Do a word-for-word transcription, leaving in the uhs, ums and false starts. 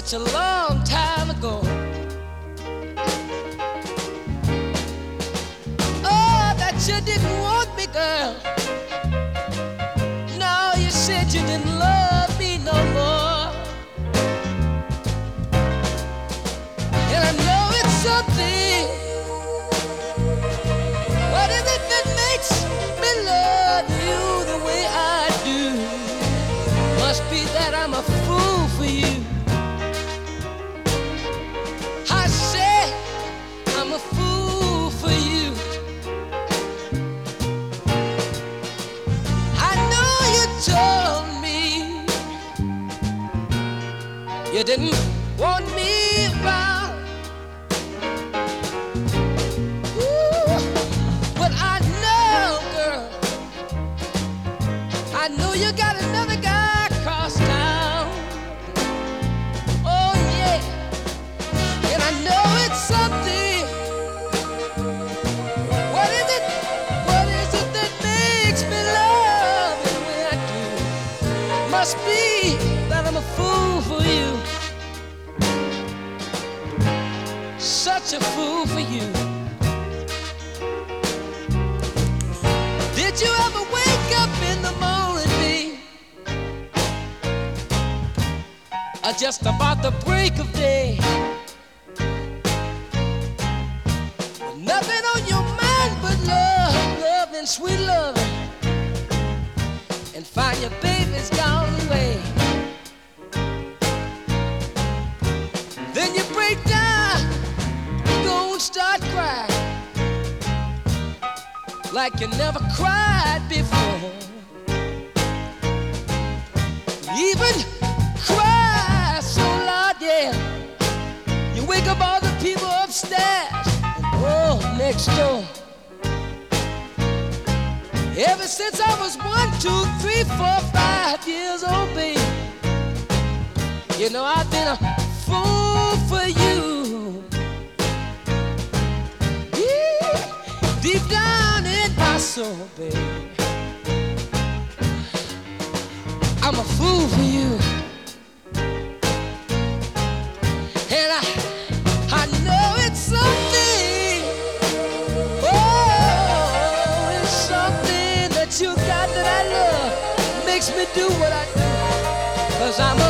such a long time ago. Oh, that you didn't want me, girl. No, you said you didn't love me no more. And I know it's something. What is it that makes me love you the way I do? Must be that I'm a fool for you. I say I'm a fool for you. I know you told me you didn't want me around. Ooh, but I know, girl, I know you got another guy across town. Oh yeah, and I know it's something. What is it? What is it that makes me love you the way I do? Must be that I'm a fool for you. Such a fool for you. Did you ever wake up in the morning, babe? Or just about the break of day? With nothing on your mind but love, love and sweet love. And find your baby's gone away. Then you break down, go and start crying like you never cried before. Even cry so loud, yeah. You wake up all the people upstairs and oh, next door. Ever since I was one, two, three, four, five years old, baby, you know I've been a fool for you. Yeah, deep down in my soul, baby, I'm a fool for you. And I, I know it's something. Oh, it's something that you got that I love. Makes me do what I do. 'Cause I'm a